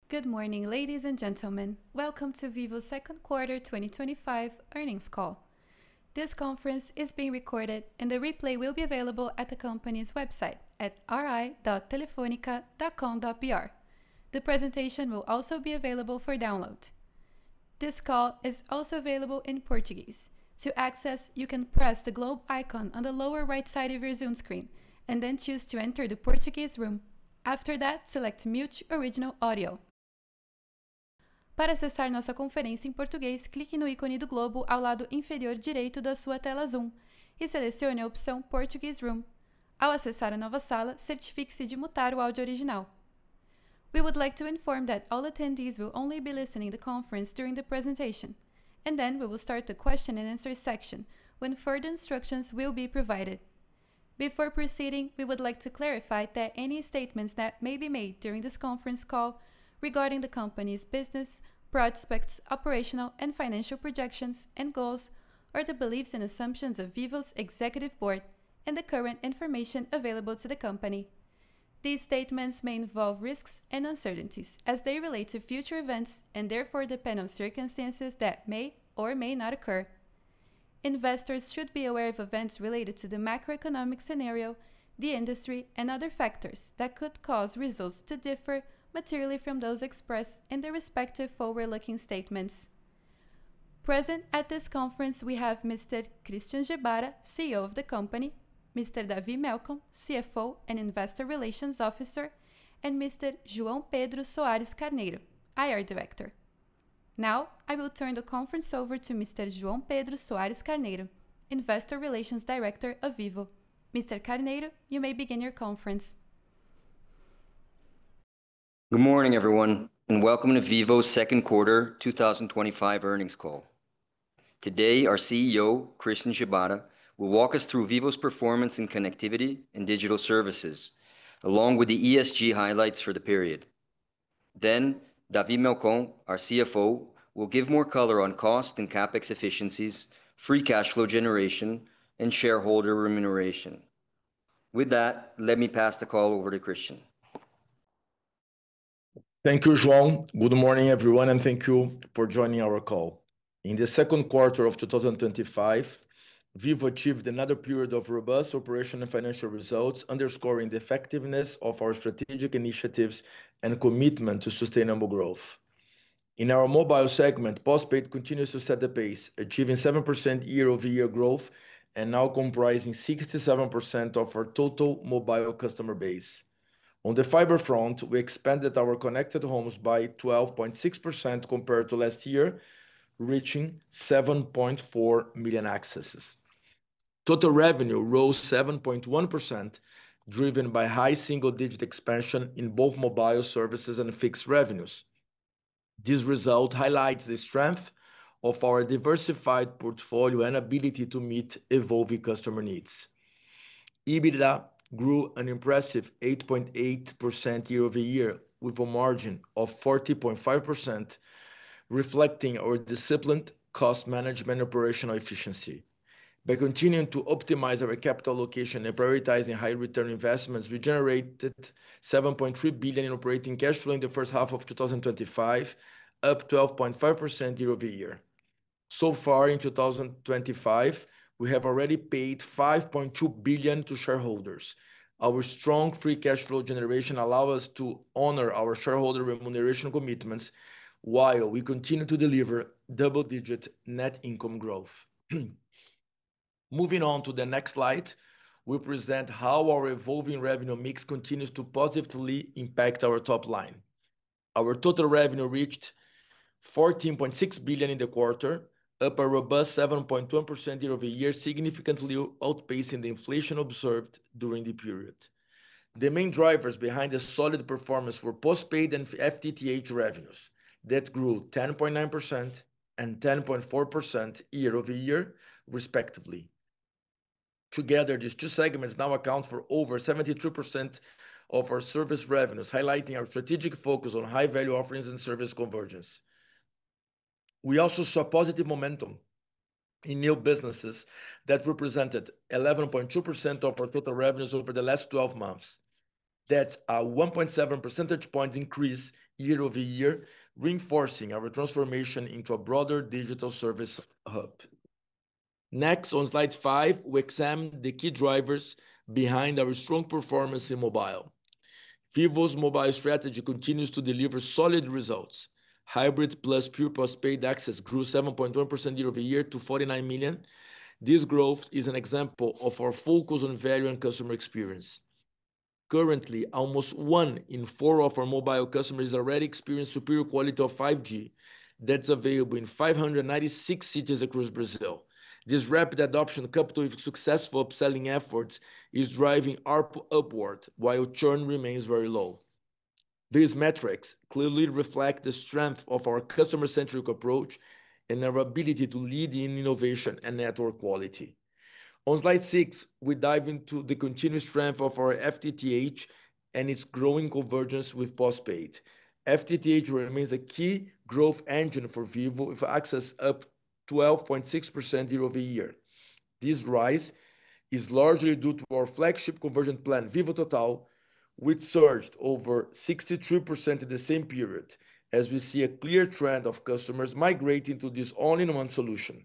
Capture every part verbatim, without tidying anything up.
Good morning, ladies and gentlemen. Welcome to Vivo's second quarter twenty twenty-five earnings call. This conference is being recorded and the replay will be available at the company's website at r i dot telefonica dot com dot b r. The presentation will also be available for download. This call is also available in Portuguese. To access, you can press the globe icon on the lower right side of your Zoom screen and then choose to enter the Portuguese room. After that, select Mute Original Audio. Para acessar nossa conferência em português, clique no ícone do globo ao lado inferior direito da sua tela Zoom e selecione a opção Portuguese Room. Ao acessar a nova sala, certifique-se de mutar o áudio original. We would like to inform that all attendees will only be listening to the conference during the presentation, and then we will start the question and answer section when further instructions will be provided. Before proceeding, we would like to clarify that any statements that may be made during this conference call regarding the company's business, prospects, operational and financial projections and goals, or the beliefs and assumptions of Vivo's executive board and the current information available to the company. These statements may involve risks and uncertainties as they relate to future events and therefore depend on circumstances that may or may not occur. Investors should be aware of events related to the macroeconomic scenario, the industry, and other factors that could cause results to differ materially from those expressed in the respective forward-looking statements. Present at this conference, we have Mister Christian Gebara, C E O of the company, Mister Davi Melcom, C F O and Investor Relations Officer, and Mister João Pedro Soares Carneiro, I R Director. Now, I will turn the conference over to Mister João Pedro Soares Carneiro, Investor Relations Director of Vivo. Mister Carneiro, you may begin your conference. Good morning, everyone, and welcome to Vivo's second quarter two thousand twenty-five earnings call. Today, our C E O, Christian Gebara, will walk us through Vivo's performance in connectivity and digital services, along with the E S G highlights for the period. Then, Davi Melcom, our C F O, will give more color on cost and CapEx efficiencies, free cash flow generation, and shareholder remuneration. With that, let me pass the call over to Christian. Thank you, João. Good morning, everyone, and thank you for joining our call. In the second quarter of two thousand twenty-five, Vivo achieved another period of robust operational and financial results, underscoring the effectiveness of our strategic initiatives and commitment to sustainable growth. In our mobile segment, postpaid continues to set the pace, achieving seven percent year-over-year growth and now comprising sixty-seven percent of our total mobile customer base. On the fiber front, we expanded our connected homes by twelve point six percent compared to last year, reaching seven point four million accesses. Total revenue rose seven point one percent, driven by high single-digit expansion in both mobile services and fixed revenues. This result highlights the strength of our diversified portfolio and ability to meet evolving customer needs. EBITDA grew an impressive eight point eight percent year-over-year, with a margin of forty point five percent, reflecting our disciplined cost management and operational efficiency. By continuing to optimize our capital allocation and prioritizing high-return investments, we generated seven point three billion in operating cash flow in the first half of two thousand twenty-five, up twelve point five percent year-over-year. So far in two thousand twenty-five, we have already paid five point two billion to shareholders. Our strong free cash flow generation allows us to honor our shareholder remuneration commitments while we continue to deliver double-digit net income growth. Moving on to the next slide, we present how our evolving revenue mix continues to positively impact our top line. Our total revenue reached fourteen point six billion in the quarter, up a robust seven point one percent year-over-year, significantly outpacing the inflation observed during the period. The main drivers behind the solid performance were postpaid and F T T H revenues that grew ten point nine percent and ten point four percent year-over-year, respectively. Together, these two segments now account for over seventy-two percent of our service revenues, highlighting our strategic focus on high-value offerings and service convergence. We also saw positive momentum in new businesses that represented eleven point two percent of our total revenues over the last twelve months. That's a one point seven percentage point increase year-over-year, reinforcing our transformation into a broader digital service hub. Next, on slide five, we examine the key drivers behind our strong performance in mobile. Vivo's mobile strategy continues to deliver solid results. Hybrid plus pure postpaid access grew seven point one percent year-over-year to forty-nine million. This growth is an example of our focus on value and customer experience. Currently, almost one in four of our mobile customers already experience superior quality of five G that's available in five hundred ninety-six cities across Brazil. This rapid adoption, coupled with successful upselling efforts, is driving A R P U upward, while churn remains very low. These metrics clearly reflect the strength of our customer-centric approach and our ability to lead in innovation and network quality. On slide six, we dive into the continued strength of our F T T H and its growing convergence with postpaid. F T T H remains a key growth engine for Vivo, with access up twelve point six percent year-over-year. This rise is largely due to our flagship convergent plan, Vivo Total, which surged over sixty-three percent in the same period, as we see a clear trend of customers migrating to this all-in-one solution.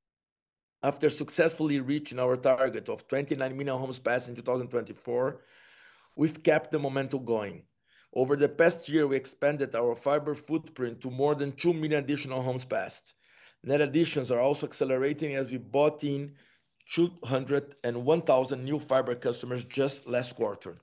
After successfully reaching our target of twenty-nine million homes passed in two thousand twenty-four, we've kept the momentum going. Over the past year, we expanded our fiber footprint to more than two million additional homes passed. Net additions are also accelerating as we brought in two hundred one thousand new fiber customers just last quarter.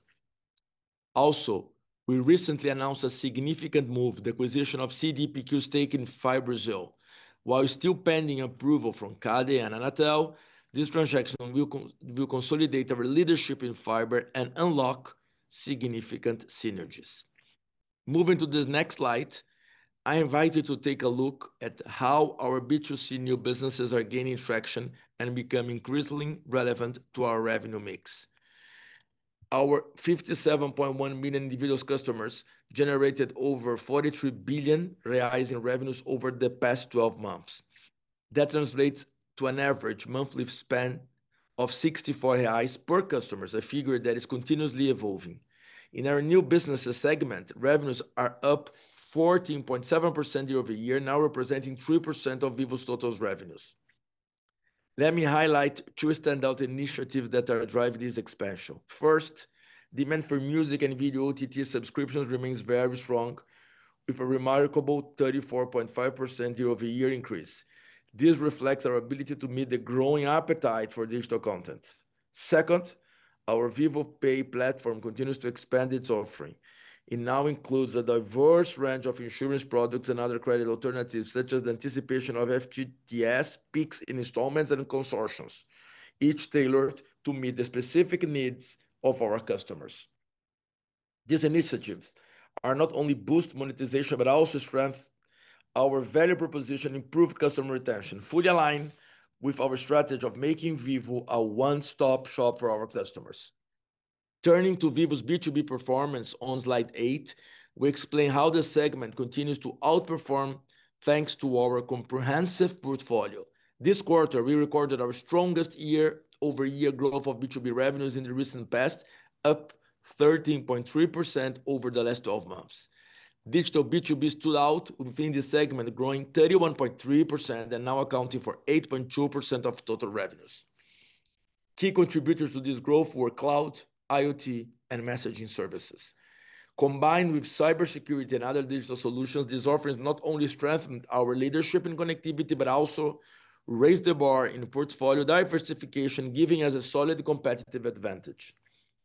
Also, we recently announced a significant move, the acquisition of C D P Q's stake in FiBrasil. While still pending approval from CADE and Anatel, this transaction will, con will consolidate our leadership in fiber and unlock significant synergies. Moving to this next slide, I invite you to take a look at how our B two C new businesses are gaining traction and becoming increasingly relevant to our revenue mix. Our fifty-seven point one million individual customers generated over forty-three billion reais in revenues over the past twelve months. That translates to an average monthly spend of sixty-four reais per customer, a figure that is continuously evolving. In our new businesses segment, revenues are up fourteen point seven percent year-over-year, now representing three percent of Vivo's total revenues. Let me highlight two standout initiatives that are driving this expansion. First, demand for music and video O T T subscriptions remains very strong, with a remarkable thirty-four point five percent year-over-year increase. This reflects our ability to meet the growing appetite for digital content. Second, our Vivo Pay platform continues to expand its offering. It now includes a diverse range of insurance products and other credit alternatives, such as the anticipation of F G T S, Pix in installments, and consortiums, each tailored to meet the specific needs of our customers. These initiatives are not only boost monetization, but also strengthen our value proposition, improve customer retention, fully aligned with our strategy of making Vivo a one-stop shop for our customers. Turning to Vivo's B two B performance on slide eight, we explain how the segment continues to outperform thanks to our comprehensive portfolio. This quarter, we recorded our strongest year-over-year growth of B two B revenues in the recent past, up thirteen point three percent over the last twelve months. Digital B two B stood out within this segment, growing thirty-one point three percent and now accounting for eight point two percent of total revenues. Key contributors to this growth were cloud, IoT, and messaging services. Combined with cybersecurity and other digital solutions, these offerings not only strengthened our leadership in connectivity, but also raised the bar in portfolio diversification, giving us a solid competitive advantage.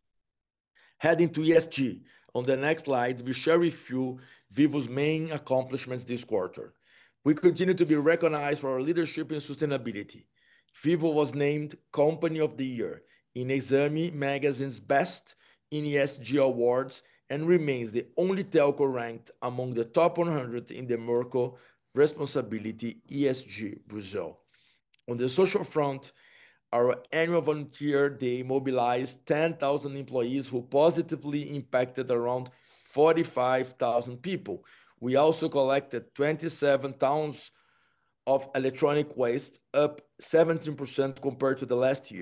Heading to E S G, on the next slide, we share with you Vivo's main accomplishments this quarter. We continue to be recognized for our leadership in sustainability. Vivo was named Company of the Year in Exame magazine's Best in E S G Awards and remains the only telco ranked among the top one hundred in the Merco Responsibility E S G Brazil. On the social front, our annual volunteer day mobilized ten thousand employees who positively impacted around forty-five thousand people. We also collected twenty-seven tons of electronic waste, up seventeen percent compared to the last year.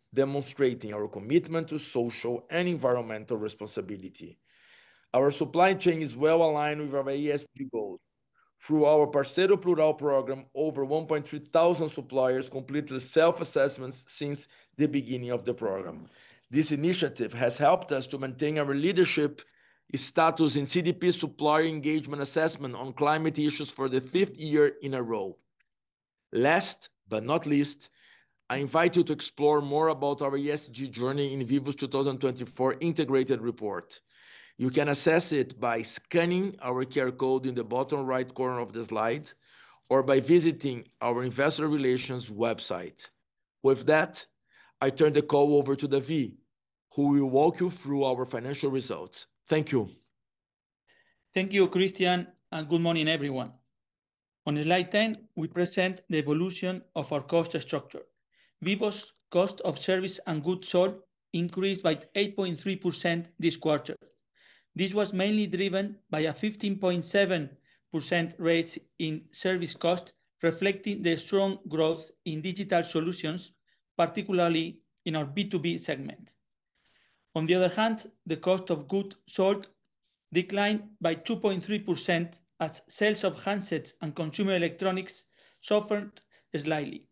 demonstrating our commitment to social and environmental responsibility. Our supply chain is well aligned with our E S G goals. Through our Parceiro Plural program, over one point three thousand suppliers completed self-assessments since the beginning of the program. This initiative has helped us to maintain our leadership status in C D P Supplier Engagement Assessment on climate issues for the fifth year in a row. Last but not least, I invite you to explore more about our E S G journey in Vivo's two thousand twenty-four integrated report. You can access it by scanning our Q R code in the bottom right corner of the slide or by visiting our investor relations website. With that, I turn the call over to David, who will walk you through our financial results. Thank you. Thank you, Christian, and good morning, everyone. On slide ten, we present the evolution of our cost structure. Vivo's cost of service and goods sold increased by eight point three percent this quarter. This was mainly driven by a fifteen point seven percent raise in service cost, reflecting the strong growth in digital solutions, particularly in our B two B segment. On the other hand, the cost of goods sold declined by two point three percent as sales of handsets and consumer electronics suffered slightly.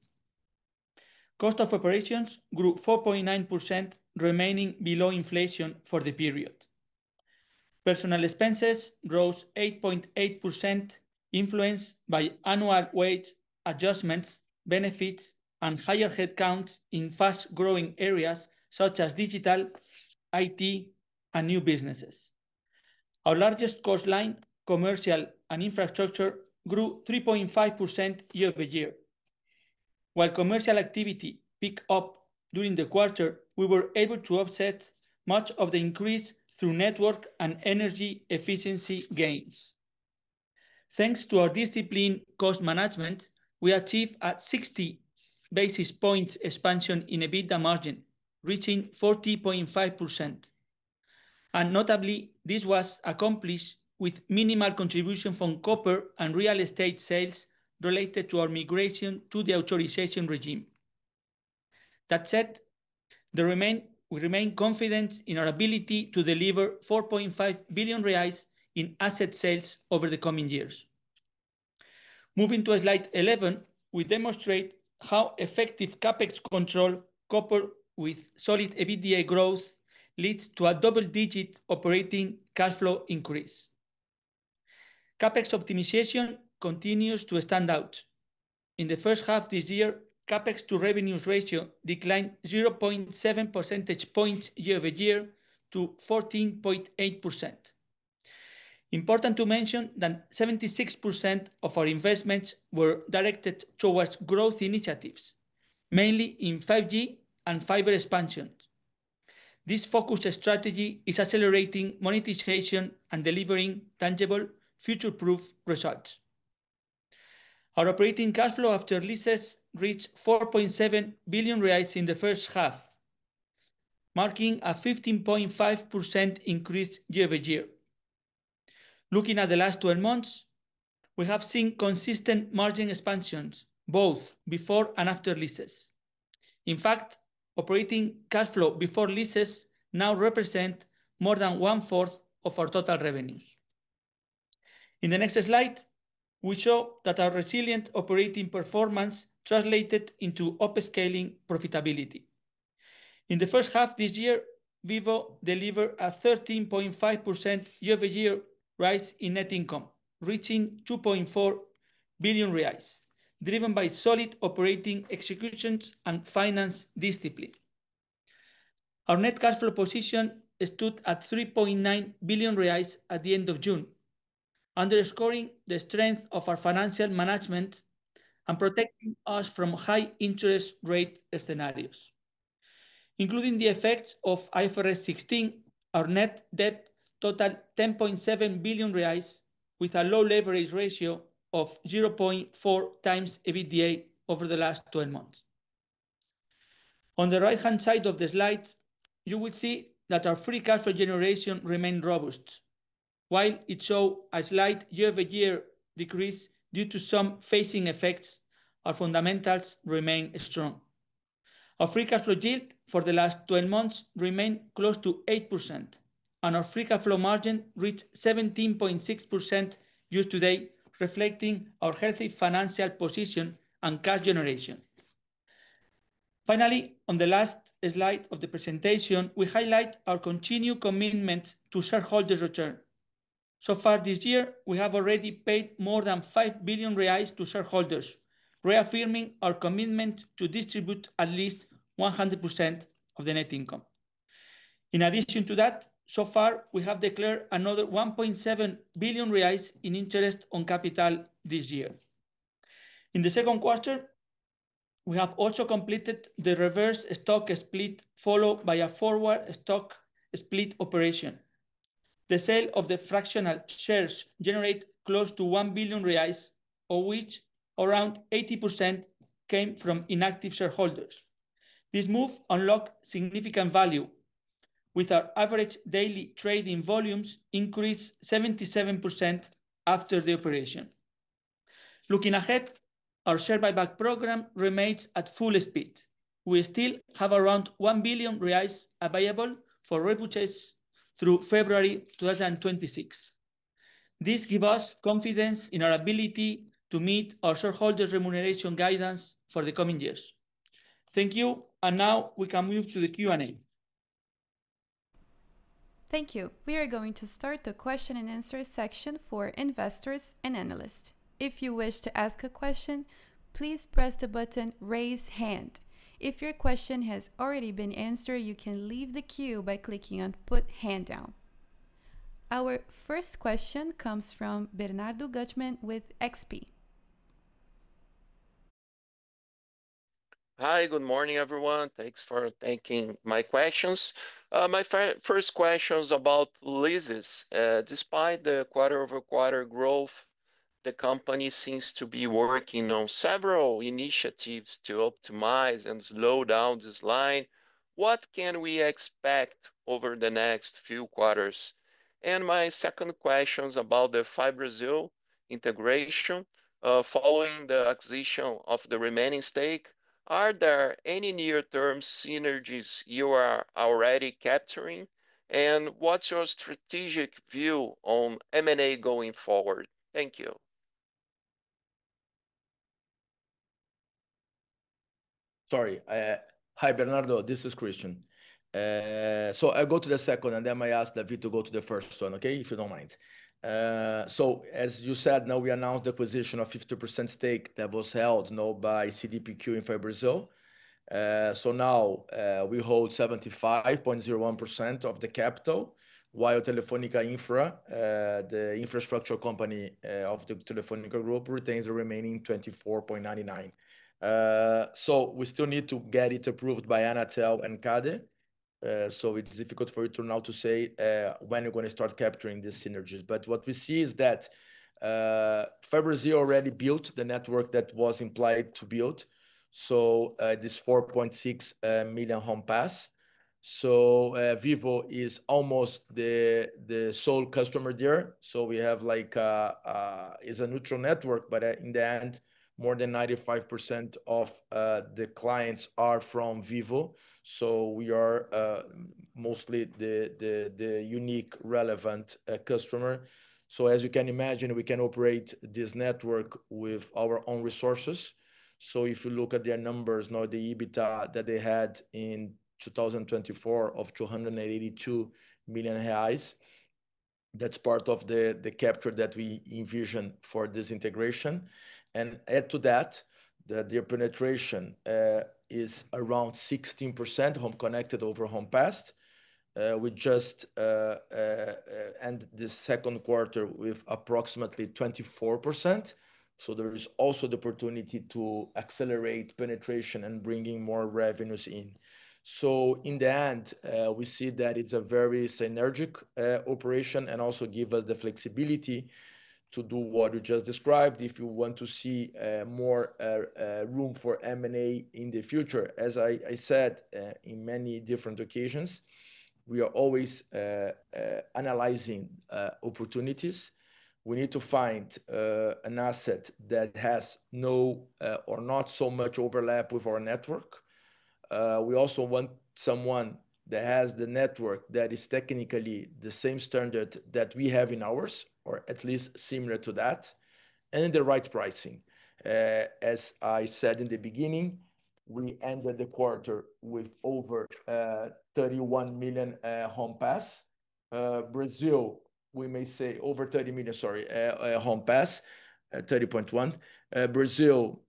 Cost of operations grew four point nine percent, remaining below inflation for the period. Personnel expenses rose eight point eight percent, influenced by annual wage adjustments, benefits, and higher headcount in fast-growing areas such as digital, I T, and new businesses. Our largest cost line, commercial and infrastructure, grew three point five percent year-over-year. While commercial activity picked up during the quarter, we were able to offset much of the increase through network and energy efficiency gains. Thanks to our disciplined cost management, we achieved a sixty basis points expansion in EBITDA margin, reaching forty point five percent. And notably, this was accomplished with minimal contribution from copper and real estate sales related to our migration to the authorization regime. That said, the remain We remain confident in our ability to deliver four point five billion reais in asset sales over the coming years. Moving to slide eleven, we demonstrate how effective CapEx control coupled with solid EBITDA growth leads to a double-digit operating cash flow increase. CapEx optimization continues to stand out. In the first half this year, CapEx to revenues ratio declined zero point seven percentage points year-over-year to fourteen point eight percent. Important to mention that seventy-six percent of our investments were directed towards growth initiatives, mainly in five G and fiber expansion. This focused strategy is accelerating monetization and delivering tangible, future-proof results. Our operating cash flow after leases reached four point seven billion reais in the first half, marking a fifteen point five percent increase year-over-year. Looking at the last twelve months, we have seen consistent margin expansions, both before and after leases. In fact, operating cash flow before leases now represent more than one-fourth of our total revenues. In the next slide, we show that our resilient operating performance translated into upscaling profitability. In the first half this year, Vivo delivered a thirteen point five percent year-over-year rise in net income, reaching two point four billion reais, driven by solid operating executions and finance discipline. Our net cash flow position stood at three point nine billion reais at the end of June, underscoring the strength of our financial management and protecting us from high interest rate scenarios. Including the effects of I F R S sixteen, our net debt totaled ten point seven billion reais, with a low leverage ratio of zero point four times EBITDA over the last twelve months. On the right-hand side of the slide, you will see that our free cash flow generation remained robust. While it showed a slight year-over-year decrease due to some phasing effects, our fundamentals remain strong. Our free cash flow yield for the last twelve months remained close to eight percent, and our free cash flow margin reached seventeen point six percent year to date, reflecting our healthy financial position and cash generation. Finally, on the last slide of the presentation, we highlight our continued commitment to shareholders' return. So far this year, we have already paid more than five billion reais to shareholders, reaffirming our commitment to distribute at least one hundred percent of the net income. In addition to that, so far, we have declared another one point seven billion reais in interest on capital this year. In the second quarter, we have also completed the reverse stock split, followed by a forward stock split operation. The sale of the fractional shares generate close to one billion reais, of which around eighty percent came from inactive shareholders. This move unlocked significant value, with our average daily trading volumes increased seventy-seven percent after the operation. Looking ahead, our share buyback program remains at full speed. We still have around one billion reais available for repurchase through February twenty twenty-six. This gives us confidence in our ability to meet our shareholders' remuneration guidance for the coming years. Thank you, and now we can move to the Q and A. Thank you. We are going to start the question and answer section for investors and analysts. If you wish to ask a question, please press the button Raise Hand. If your question has already been answered, you can leave the queue by clicking on Put Hand Down. Our first question comes from Bernardo Guttmann with X P. Hi, good morning, everyone. Thanks for taking my questions. Uh, my first question is about leases. Uh, despite the quarter-over-quarter growth, the company seems to be working on several initiatives to optimize and slow down this line. What can we expect over the next few quarters? And my second question is about the FiBrasil integration. Uh, following the acquisition of the remaining stake, are there any near-term synergies you are already capturing? And what's your strategic view on M and A going forward? Thank you. Sorry. Uh, hi, Bernardo. This is Christian. Uh, so I'll go to the second, and then I ask David to go to the first one, okay? If you don't mind. Uh, so as you said, now we announced the acquisition of fifty percent stake that was held now by C D P Q in FiBrasil. Uh, so now uh, we hold seventy-five point zero one percent of the capital, while Telefônica Infra, uh, the infrastructure company uh, of the Telefônica Group, retains the remaining twenty-four point nine nine. Uh, so we still need to get it approved by Anatel and CADE. Uh, so it's difficult for you to now to say uh, when you're going to start capturing these synergies. But what we see is that uh, FiBrasil already built the network that was implied to build. So uh, this four point six uh, million home pass. So uh, Vivo is almost the the sole customer there. So we have like uh, uh, is a neutral network, but uh, in the end, more than ninety-five percent of uh, the clients are from Vivo. So we are uh, mostly the, the, the unique relevant uh, customer. So as you can imagine, we can operate this network with our own resources. So if you look at their numbers, now the EBITDA that they had in two thousand twenty-four of two hundred eighty-two million reais, that's part of the, the capture that we envision for this integration. And add to that, that their penetration uh, is around sixteen percent home connected over home passed. Uh, we just uh, uh, uh, end the second quarter with approximately twenty-four percent. So there is also the opportunity to accelerate penetration and bringing more revenues in. So in the end, uh, we see that it's a very synergic uh, operation and also give us the flexibility to do what you just described. If you want to see uh, more uh, uh, room for M and A in the future, as I, I said uh, in many different occasions, we are always uh, uh, analyzing uh, opportunities. We need to find uh, an asset that has no uh, or not so much overlap with our network. Uh, we also want someone that has the network that is technically the same standard that we have in ours, or at least similar to that, and the right pricing. Uh, as I said in the beginning, we ended the quarter with over uh, thirty-one million uh, home pass. Uh, Brazil, we may say over thirty million, sorry, uh, uh, home pass, uh, thirty point one. Uh, Brazil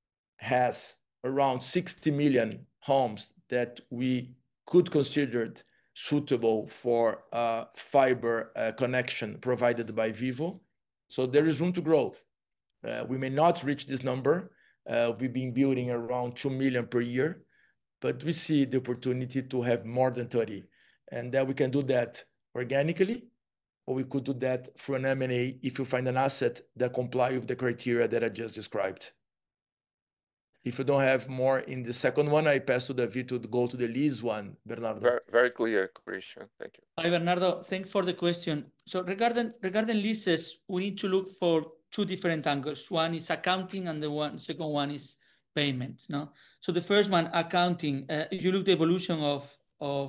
has around sixty million homes that we could consider suitable for uh, fiber uh, connection provided by Vivo. So there is room to grow. Uh, we may not reach this number. Uh, we've been building around two million per year, but we see the opportunity to have more than thirty, and that we can do that organically, or we could do that through an M and A if you find an asset that comply with the criteria that I just described. If you don't have more in the second one, I pass to David to go to the lease one, Bernardo. Very, very clear, Christian. Thank you. Hi, Bernardo. Thanks for the question. So regarding regarding leases, we need to look for two different angles. One is accounting, and the one second one is payments. No, so the first one, accounting. Uh, if you look the evolution of of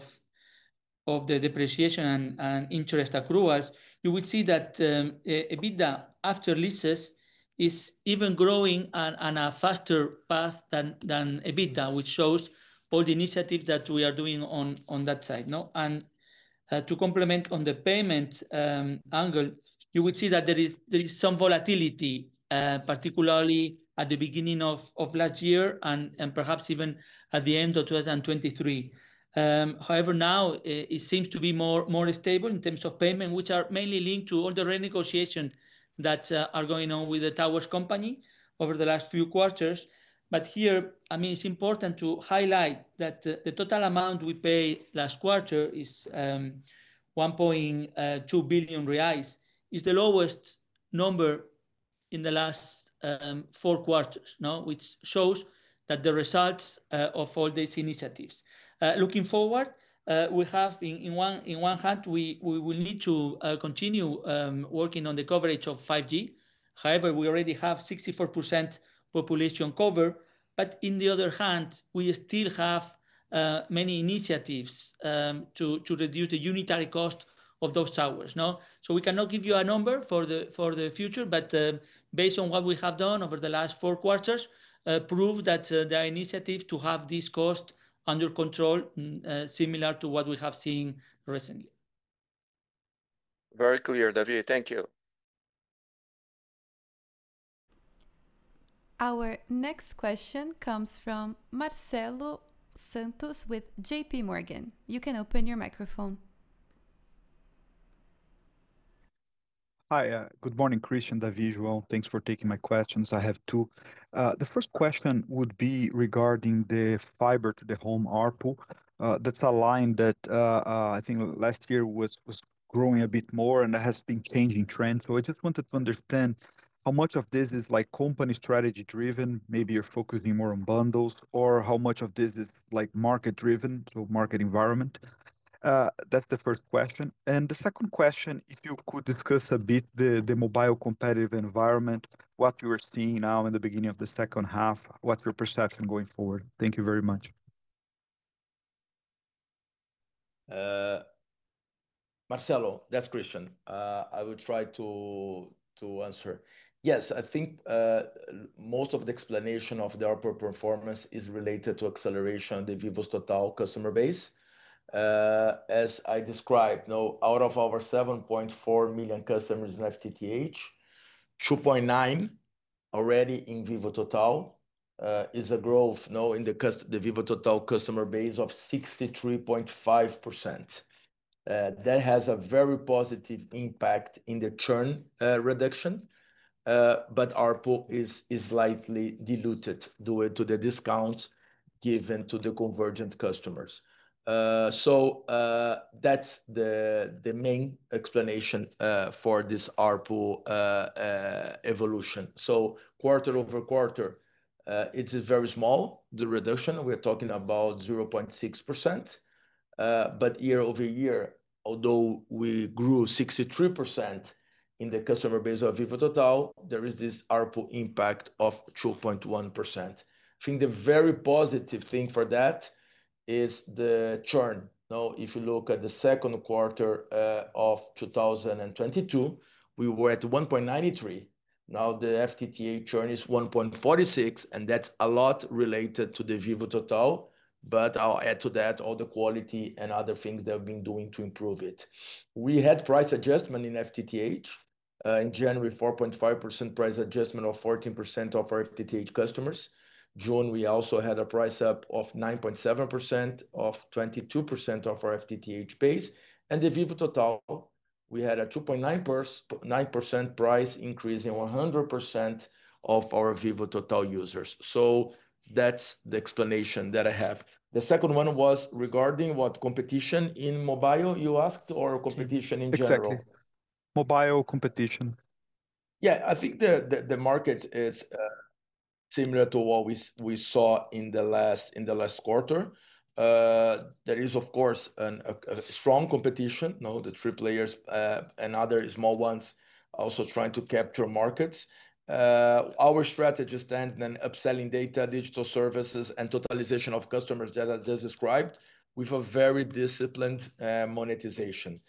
of the depreciation and, and interest accruals, you will see that um, EBITDA after leases is even growing on, on a faster path than, than EBITDA, which shows all the initiatives that we are doing on, on that side. No? And uh, to complement on the payment um, angle, you will see that there is, there is some volatility, uh, particularly at the beginning of, of last year and, and perhaps even at the end of two thousand twenty-three. Um, however, now uh, it seems to be more, more stable in terms of payment, which are mainly linked to all the renegotiations that uh, are going on with the towers company over the last few quarters. But here, I mean, it's important to highlight that uh, the total amount we paid last quarter is um, one point two billion reais, is the lowest number in the last um, four quarters, no? Which shows that the results uh, of all these initiatives. Uh, looking forward, uh, we have in, in one in one hand we, we will need to uh, continue um, working on the coverage of five G. However, we already have sixty-four percent population cover, but in the other hand, we still have uh, many initiatives um, to, to reduce the unitary cost of those towers. No, so we cannot give you a number for the for the future, but uh, based on what we have done over the last four quarters, uh, prove that uh, there are initiatives to have this cost under control, uh, similar to what we have seen recently. Very clear, David. Thank you. Our next question comes from Marcelo Santos with J P Morgan. You can open your microphone. Hi, uh, good morning, Christian, David, João. Thanks for taking my questions. I have two. Uh, the first question would be regarding the fiber to the home A R P U. Uh, that's a line that uh, uh, I think last year was, was growing a bit more and has been changing trend. So I just wanted to understand how much of this is like company strategy driven, maybe you're focusing more on bundles, or how much of this is like market driven, so market environment. Uh, that's the first question. And the second question, if you could discuss a bit the, the mobile competitive environment, what you are seeing now in the beginning of the second half, what's your perception going forward? Thank you very much. Uh, Marcelo, that's Christian. Uh, I will try to to answer. Yes, I think uh, most of the explanation of the A R P U performance is related to acceleration of the Vivo's Total customer base. Uh, as I described, no, out of our seven point four million customers in F T T H, two point nine already in Vivo Total, uh, is a growth, no, in the cust the Vivo Total customer base of sixty-three point five percent. Uh, that has a very positive impact in the churn uh, reduction, uh, but A R P U is, is slightly diluted due to the discounts given to the convergent customers. Uh, so uh, that's the the main explanation uh, for this A R P U uh, uh, evolution. So quarter over quarter, uh, it is very small, the reduction. We're talking about zero point six percent. Uh, but year over year, although we grew sixty-three percent in the customer base of Vivo Total, there is this A R P U impact of two point one percent. I think the very positive thing for that is the churn. Now, if you look at the second quarter of two thousand twenty-two, we were at one point nine three. Now the F T T H churn is one point four six, and that's a lot related to the Vivo Total. But I'll add to that all the quality and other things that we've been doing to improve it. We had price adjustment in F T T H. Uh, in January, four point five percent price adjustment of fourteen percent of our F T T H customers. June, we also had a price up of nine point seven percent of twenty-two percent of our F T T H base. And the Vivo Total, we had a two point nine percent price increase in one hundred percent of our Vivo Total users. So that's the explanation that I have. The second one was regarding what competition in mobile, you asked, or competition in Exactly. general? Mobile competition. Yeah, I think the, the, the market is uh, similar to what we we saw in the last in the last quarter. Uh, there is of course an, a, a strong competition. No, the three players uh, and other small ones also trying to capture markets. Uh, our strategy stands in upselling data, digital services, and totalization of customers that I just described with a very disciplined uh, monetization.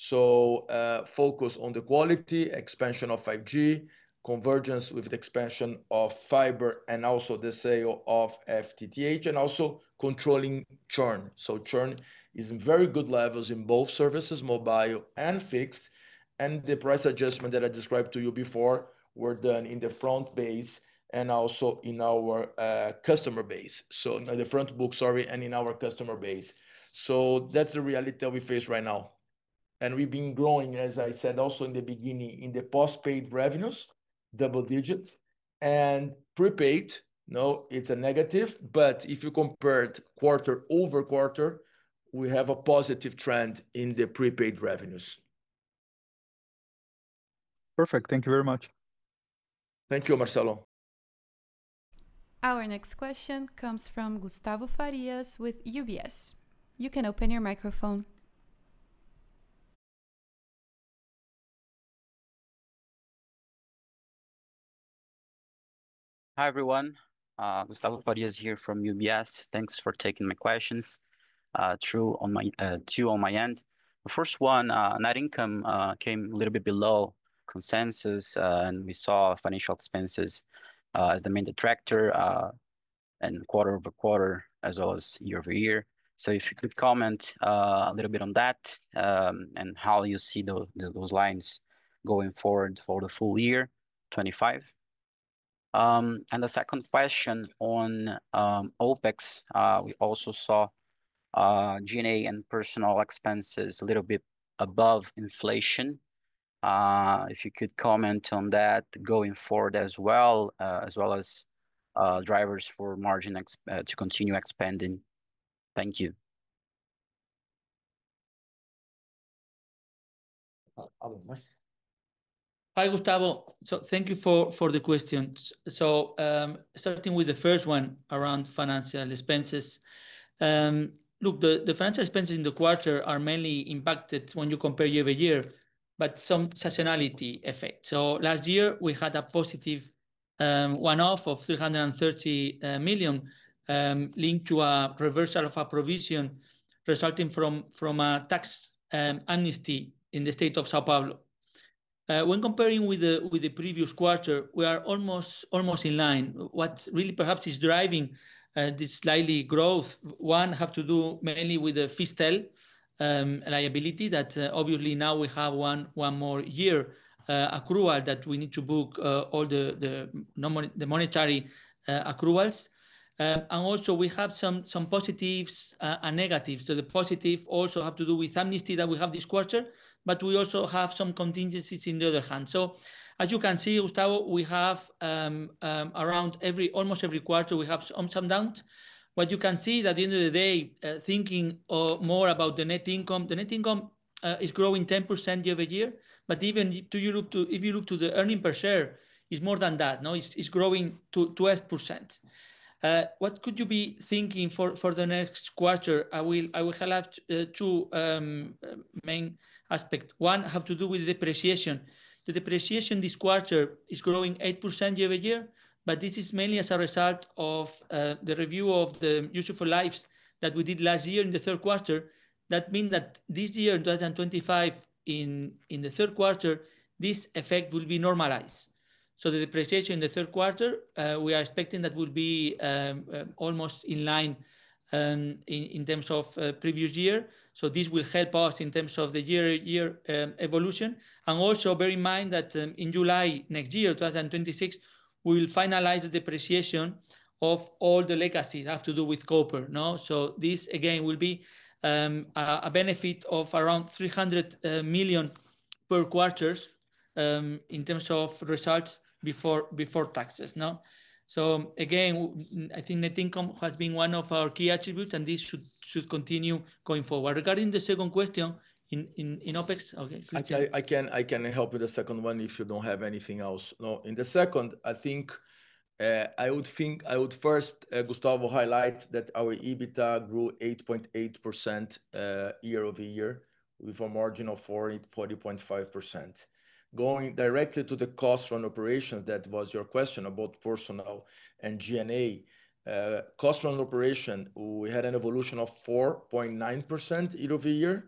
So uh, focus on the quality, expansion of five G, convergence with the expansion of fiber and also the sale of F T T H, and also controlling churn. So churn is in very good levels in both services, mobile and fixed. And the price adjustment that I described to you before were done in the front base and also in our uh, customer base. So in the front book, sorry, and in our customer base. So that's the reality that we face right now. And we've been growing, as I said also in the beginning, in the postpaid revenues, double digits, and prepaid, no, it's a negative. But if you compare it quarter over quarter, we have a positive trend in the prepaid revenues. Perfect. Thank you very much. Thank you, Marcelo. Our next question comes from Gustavo Farias with U B S. You can open your microphone. Hi, everyone. Uh, Gustavo Farias here from U B S. Thanks for taking my questions. Uh, true on my uh, two on my end. The first one, uh, net income uh, came a little bit below consensus, uh, and we saw financial expenses uh, as the main detractor, uh, and quarter over quarter as well as year over year. So if you could comment uh, a little bit on that, um, and how you see those those lines going forward for the full year twenty-five. Um, and the second question on um, OpEx, uh, we also saw uh, G and A and personal expenses a little bit above inflation. Uh, if you could comment on that going forward as well, uh, as well as uh, drivers for margin ex uh, to continue expanding. Thank you. Hi, Gustavo. So thank you for, for the questions. So um, starting with the first one around financial expenses. Um, look, the, the financial expenses in the quarter are mainly impacted when you compare year over year, but some seasonality effect. So last year we had a positive um, one-off of three hundred thirty uh, million um, linked to a reversal of a provision resulting from, from a tax um, amnesty in the state of Sao Paulo. Uh, when comparing with the with the previous quarter, we are almost almost in line. What really perhaps is driving uh, this slightly growth, one have to do mainly with the fiscal um, liability that uh, obviously now we have one one more year uh, accrual that we need to book uh, all the the, non the monetary uh, accruals. Um, and also we have some some positives uh, and negatives. So the positive also have to do with amnesty that we have this quarter, but we also have some contingencies in the other hand. So as you can see, Gustavo, we have um, um, around every, almost every quarter, we have some, some downs. What you can see that at the end of the day, uh, thinking uh, more about the net income, the net income uh, is growing ten percent year over year, but even to you look to, if you look to the earning per share, it's more than that. No, it's, it's growing to twelve percent. Uh, what could you be thinking for, for the next quarter? I will I will have uh, two um, main aspects. One have to do with depreciation. The depreciation this quarter is growing eight percent year over year, but this is mainly as a result of uh, the review of the useful lives that we did last year in the third quarter. That means that this year, in twenty twenty-five, in, in the third quarter, this effect will be normalized. So the depreciation in the third quarter, uh, we are expecting that will be um, uh, almost in line um, in, in terms of uh, previous year. So this will help us in terms of the year-year um, evolution. And also bear in mind that um, in July next year, twenty twenty-six, we will finalize the depreciation of all the legacies that have to do with copper. No, so this again will be um, a, a benefit of around three hundred uh, million per quarters um, in terms of results before before taxes. No, so again, I think net income has been one of our key attributes, and this should should continue going forward. Regarding the second question in in, in OpEx, okay, I, I can I can help with the second one if you don't have anything else. No, in the second, I think. Uh, I would think I would first, uh, Gustavo, highlight that our EBITDA grew eight point eight percent uh, year over year with a margin of forty point five percent. Going directly to the cost run operations, that was your question about personnel and G and A. Uh, cost run operation, we had an evolution of four point nine percent year over year.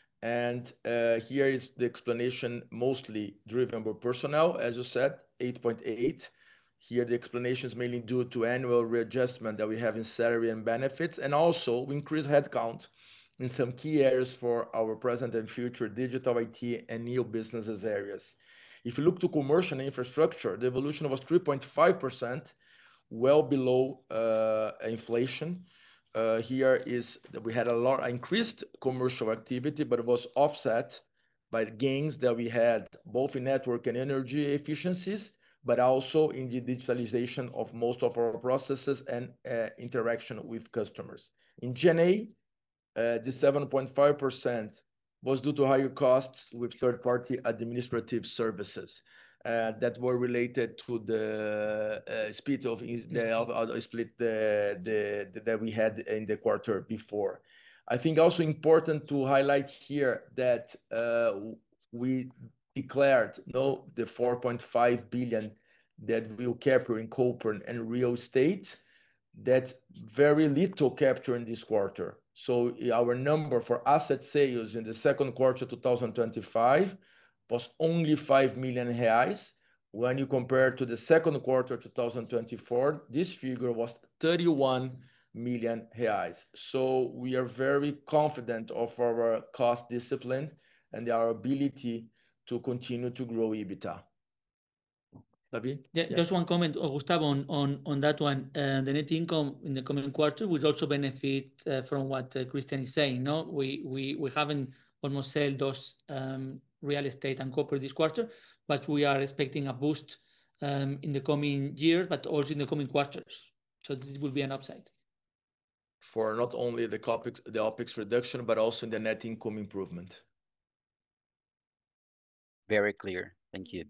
And uh, here is the explanation mostly driven by personnel, as you said, eight point eight. Here, the explanation is mainly due to annual readjustment that we have in salary and benefits, and also we increase headcount in some key areas for our present and future digital I T and new businesses areas. If you look to commercial and infrastructure, the evolution was three point five percent, well below uh, inflation. Uh, here is that we had a lot increased commercial activity, but it was offset by gains that we had both in network and energy efficiencies, but also in the digitalization of most of our processes and uh, interaction with customers. In G and A, uh, the seven point five percent was due to higher costs with third-party administrative services uh, that were related to the uh, split of the uh, split the, the, the, that we had in the quarter before. I think also important to highlight here that uh, we declared no the four point five billion that we'll capture in copper and real estate. That's very little capture in this quarter. So our number for asset sales in the second quarter two thousand twenty-five was only five million reais. When you compare to the second quarter two thousand twenty-four, this figure was thirty-one million reais. So we are very confident of our cost discipline and our ability to continue to grow EBITDA. David? Yeah, Yeah. just one comment, uh, Gustavo, on, on, on that one. Uh, the net income in the coming quarter will also benefit uh, from what uh, Christian is saying. No, we we we haven't almost sold those um, real estate and copper this quarter, but we are expecting a boost um, in the coming years, but also in the coming quarters. So this will be an upside. For not only the OpEx, the OpEx reduction, but also in the net income improvement. Very clear. Thank you.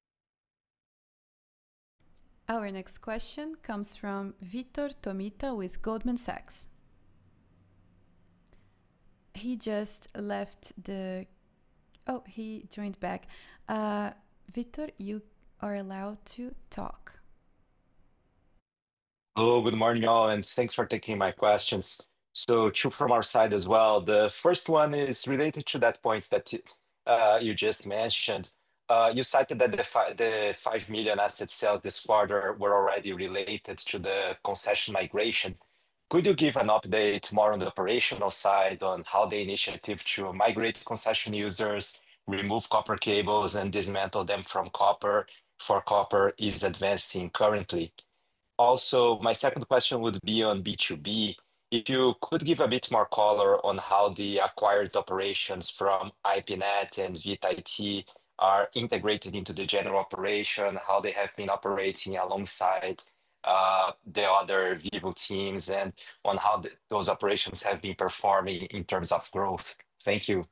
Our next question comes from Vitor Tomita with Goldman Sachs. He just left the... Oh, he joined back. Uh, Vitor, you are allowed to talk. Hello, good morning, all, and thanks for taking my questions. So, two from our side as well. The first one is related to that point that uh, you just mentioned. Uh, you cited that the, fi the five million asset sales this quarter were already related to the concession migration. Could you give an update more on the operational side on how the initiative to migrate concession users, remove copper cables, and dismantle them from copper for copper is advancing currently? Also, my second question would be on B two B. If you could give a bit more color on how the acquired operations from I P net and Vita I T are integrated into the general operation, how they have been operating alongside uh, the other Vivo teams, and on how the, those operations have been performing in terms of growth. Thank you.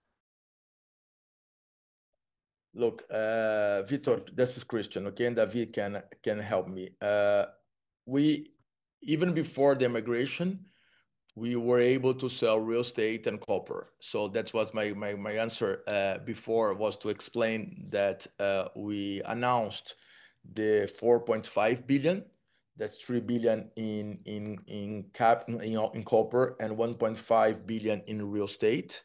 Look, uh, Vitor, this is Christian, okay, and David can can help me. Uh, we even before the migration, we were able to sell real estate and copper. So that was my my my answer uh, before was to explain that uh, we announced the four point five billion That's three billion in in in cap in, in copper and one point five billion in real estate.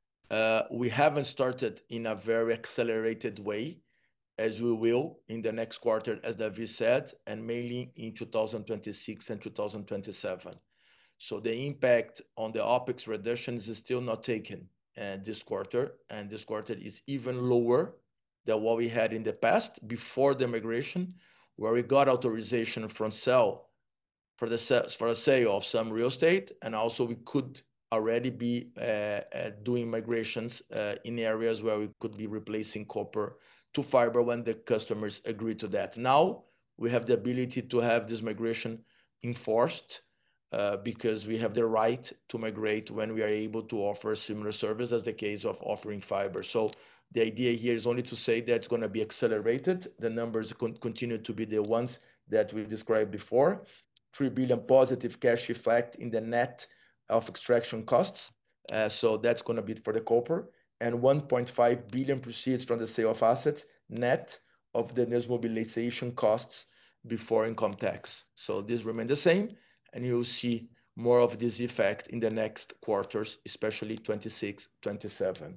Uh, we haven't started in a very accelerated way, as we will in the next quarter, as David said, and mainly in two thousand twenty-six and two thousand twenty-seven. So the impact on the OpEx reductions is still not taken uh, this quarter, and this quarter is even lower than what we had in the past before the migration, where we got authorization from sale for the for a sale of some real estate, and also we could already be uh, uh, doing migrations uh, in areas where we could be replacing copper to fiber when the customers agree to that. Now we have the ability to have this migration enforced uh, because we have the right to migrate when we are able to offer a similar service as the case of offering fiber. So the idea here is only to say that it's going to be accelerated. The numbers con continue to be the ones that we described before. three billion positive cash effect in the net of extraction costs. Uh, so that's going to be for the copper, and one point five billion proceeds from the sale of assets, net of the mobilization costs before income tax. So this remain the same, and you'll see more of this effect in the next quarters, especially twenty-six, twenty-seven.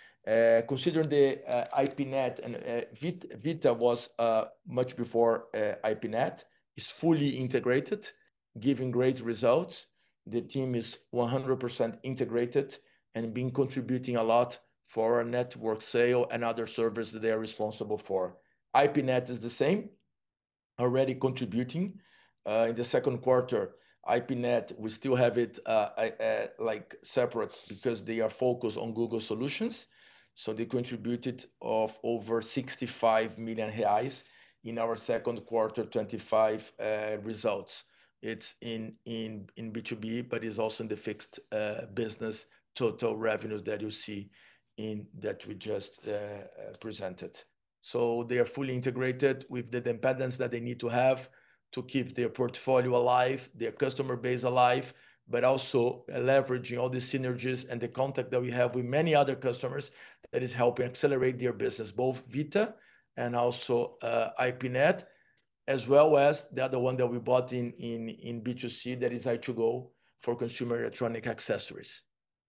Uh, considering the uh, I P net, and uh, Vita, Vita was uh, much before uh, I P net, is fully integrated, giving great results. The team is one hundred percent integrated and been contributing a lot for our network sale and other services that they are responsible for. I P net is the same, already contributing. Uh, in the second quarter, I P net, we still have it uh, uh, like separate because they are focused on Google Solutions. So they contributed of over sixty-five million reais in our second quarter twenty-five uh, results. It's in, in, in B two B, but it's also in the fixed uh, business total revenues that you see in that we just uh, presented. So they are fully integrated with the dependence that they need to have to keep their portfolio alive, their customer base alive, but also leveraging all the synergies and the contact that we have with many other customers that is helping accelerate their business, both Vita and also uh, I P net, as well as the other one that we bought in, in, in B two C, that is I two Go for consumer electronic accessories.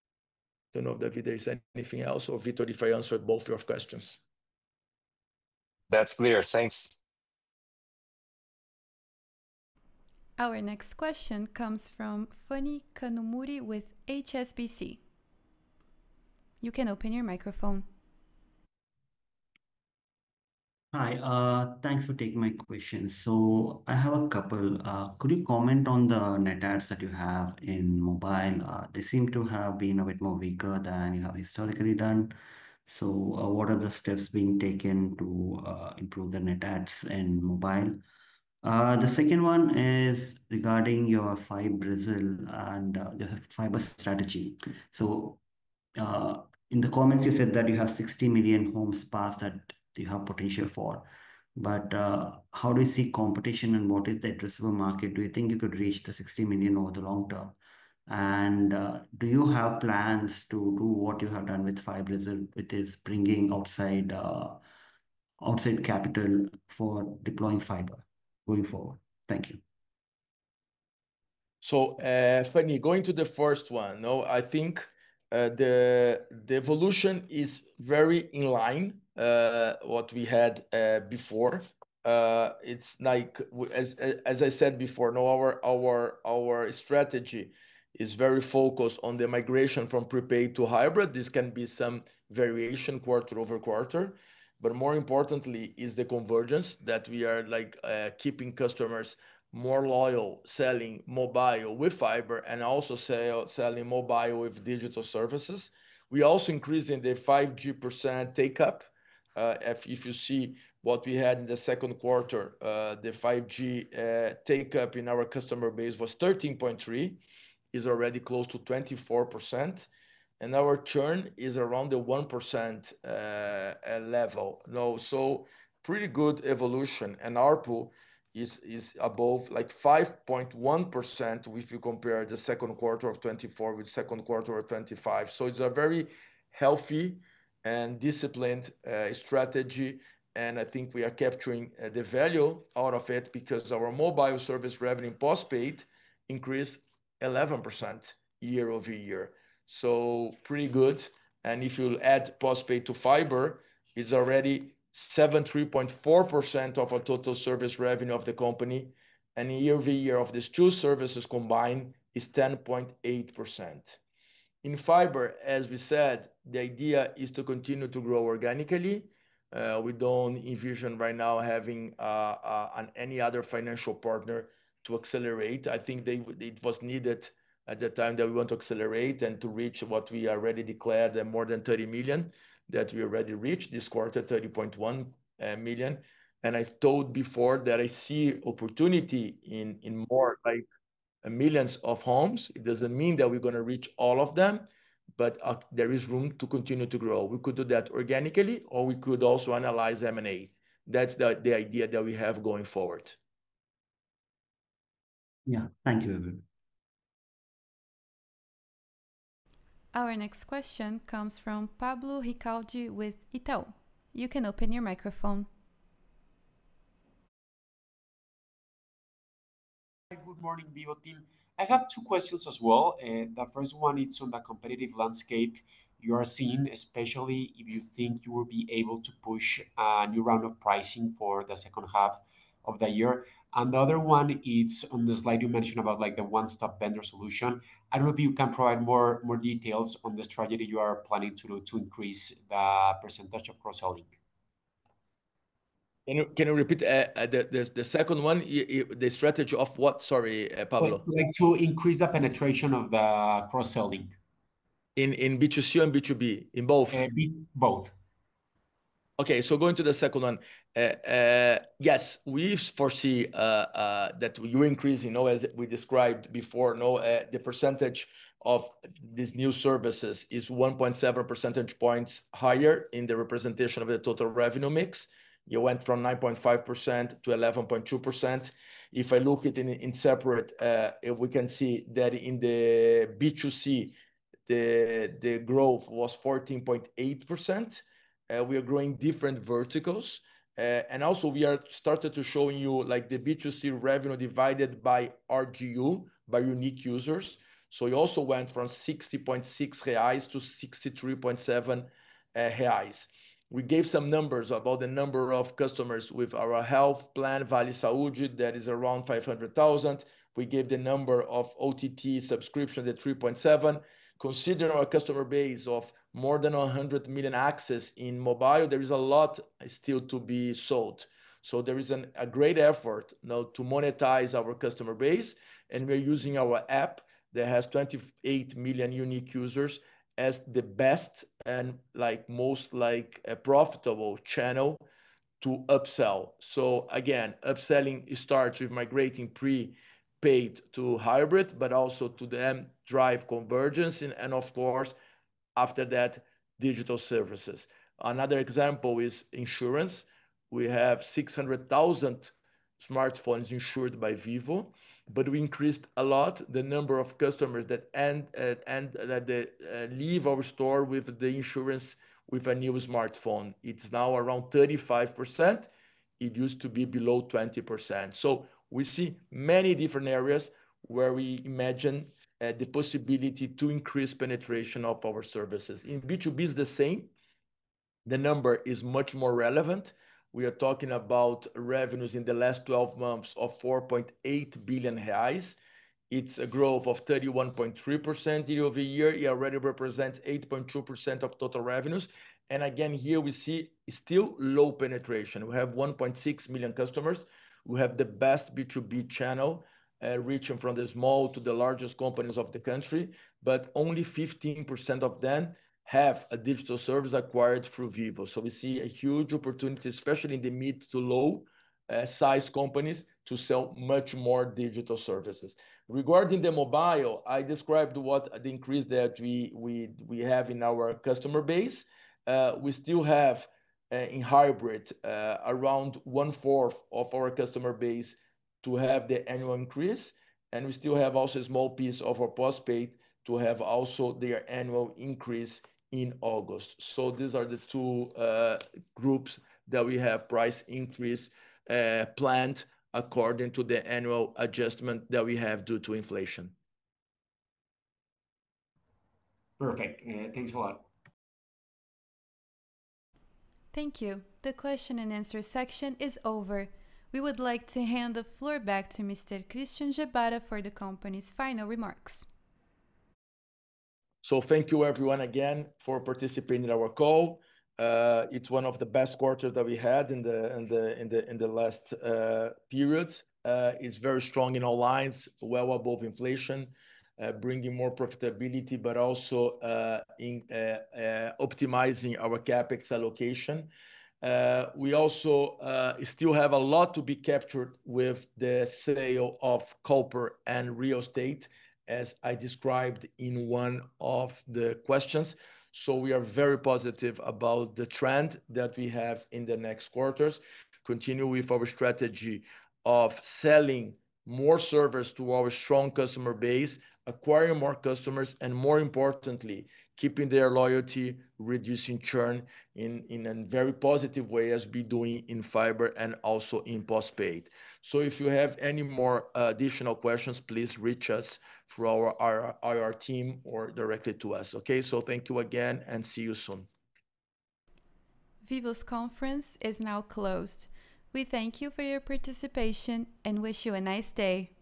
Don't know if David, there is anything else, or Vitor, if I answered both your questions. That's clear. Thanks. Our next question comes from Phani Kanumuri with H S B C. You can open your microphone. Hi, uh, thanks for taking my question. So I have a couple. Uh, could you comment on the net adds that you have in mobile? Uh, they seem to have been a bit more weaker than you have historically done. So uh, what are the steps being taken to uh, improve the net adds in mobile? Uh, the second one is regarding your Fibe Brazil and uh, the fiber strategy. So uh, in the comments, you said that you have sixty million homes passed that you have potential for. But uh, how do you see competition, and what is the addressable market? Do you think you could reach the sixty million over the long term? And uh, do you have plans to do what you have done with Fibe Brazil, which is bringing outside uh, outside capital for deploying fiber going forward? Thank you. So, uh, Fanny, going to the first one, no, I think uh, the the evolution is very in line uh, what we had uh, before. Uh, it's like as as I said before, no, our our our strategy is very focused on the migration from prepaid to hybrid. This can be some variation quarter over quarter, but more importantly is the convergence that we are like uh, keeping customers more loyal, selling mobile with fiber and also sell, selling mobile with digital services. We also increasing the five G percent take up. Uh, if, if you see what we had in the second quarter, uh, the five G uh, take up in our customer base was thirteen point three, is already close to twenty-four percent. And our churn is around the one percent uh, level. No, so pretty good evolution. And ARPU is is above like five point one percent if you compare the second quarter of twenty-four with second quarter of twenty-five. So it's a very healthy and disciplined uh, strategy and I think we are capturing the value out of it because our mobile service revenue postpaid increased eleven percent year-over-year. So pretty good. And if you add postpaid to fiber, it's already seventy-three point four percent of our total service revenue of the company. And year-over-year of these two services combined is ten point eight percent. In fiber, as we said, the idea is to continue to grow organically. We don't envision right now having any other financial partner to accelerate. I think it was needed at the time that we want to accelerate and to reach what we already declared, more than thirty million that we already reached this quarter, thirty point one million. And I told before that I see opportunity in more like millions of homes. It doesn't mean that we're going to reach all of them, but uh, there is room to continue to grow. We could do that organically, or we could also analyze M and A. That's the, the idea that we have going forward. Yeah, thank you, everyone. Our next question comes from Pablo Ricaldi with Itaú. You can open your microphone. Good morning, Vivo team. I have two questions as well. Uh, the first one is on the competitive landscape you are seeing, especially if you think you will be able to push a new round of pricing for the second half of the year. And the other one is on the slide you mentioned about like the one-stop vendor solution. I don't know if you can provide more more details on the strategy you are planning to do to increase the percentage of cross-selling. Can you, can you repeat uh, the, the the second one? The strategy of what? Sorry, uh, Pablo. Like, like to increase the penetration of the cross-selling. In in B two C and B two B, in both? Uh, B, both. Okay, so going to the second one. Uh, uh, yes, we foresee uh, uh, that you increase, you know, as we described before, no, uh, the percentage of these new services is one point seven percentage points higher in the representation of the total revenue mix. You went from nine point five percent to eleven point two percent. If I look at it in, in separate, uh, we can see that in the B two C, the, the growth was fourteen point eight percent. Uh, we are growing different verticals. Uh, and also we are started to showing you like the B two C revenue divided by R G U, by unique users. So we also went from sixty point six reais to sixty-three point seven uh, reais. We gave some numbers about the number of customers with our health plan, Vale Saúde, that is around five hundred thousand. We gave the number of O T T subscriptions at three point seven. Considering our customer base of more than one hundred million access in mobile, there is a lot still to be sold. So there is an, a great effort now to monetize our customer base, and we're using our app that has twenty-eight million unique users as the best and like most like a profitable channel to upsell. So again, upselling starts with migrating pre-paid to hybrid, but also to them drive convergence and, and of course, after that, digital services. Another example is insurance. We have six hundred thousand smartphones insured by Vivo, but we increased a lot the number of customers that end uh, and that they, uh, leave our store with the insurance with a new smartphone. It's now around thirty-five percent. It used to be below twenty percent. So we see many different areas where we imagine uh, the possibility to increase penetration of our services. In B two B is the same. The number is much more relevant. We are talking about revenues in the last twelve months of four point eight billion reais. It's a growth of thirty-one point three percent year-over-year. It already represents eight point two percent of total revenues. And again, here we see still low penetration. We have one point six million customers. We have the best B two B channel, uh, reaching from the small to the largest companies of the country, but only fifteen percent of them have a digital service acquired through Vivo. So we see a huge opportunity, especially in the mid to low uh, size companies, to sell much more digital services. Regarding the mobile, I described what the increase that we we we have in our customer base. Uh, we still have uh, in hybrid uh, around one fourth of our customer base to have the annual increase, and we still have also a small piece of our postpaid to have also their annual increase in August. So these are the two uh, groups that we have price increase uh, planned according to the annual adjustment that we have due to inflation. Perfect. Uh, thanks a lot. Thank you. The question and answer section is over. We would like to hand the floor back to Mister Christian Gebara for the company's final remarks. So thank you everyone again for participating in our call. Uh, it's one of the best quarters that we had in the in the in the in the last uh, periods. Uh, it's very strong in all lines, well above inflation, uh, bringing more profitability, but also uh, in uh, uh, optimizing our capex allocation. Uh, we also uh, still have a lot to be captured with the sale of copper and real estate, as I described in one of the questions. So we are very positive about the trend that we have in the next quarters. Continue with our strategy of selling more servers to our strong customer base, acquiring more customers, and more importantly, keeping their loyalty, reducing churn in, in a very positive way as we doing in fiber and also in postpaid. So if you have any more uh, additional questions, please reach us through our, our I R team or directly to us. Okay, so thank you again and see you soon. Vivo's conference is now closed. We thank you for your participation and wish you a nice day.